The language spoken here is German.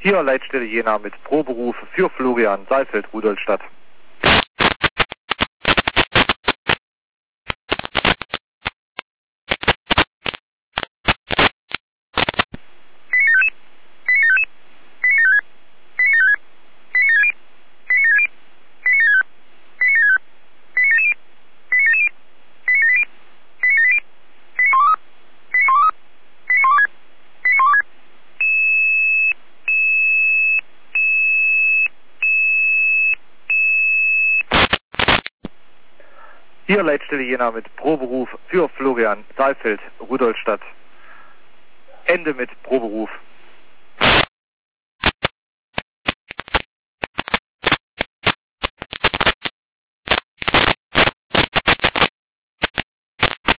Hier Leitstelle Jena mit Proberuf für Florian Saalfeld, Rudolstadt. Hier Leitstelle Jena mit Proberuf für Florian Saalfeld, Rudolstadt. Ende mit Proberuf.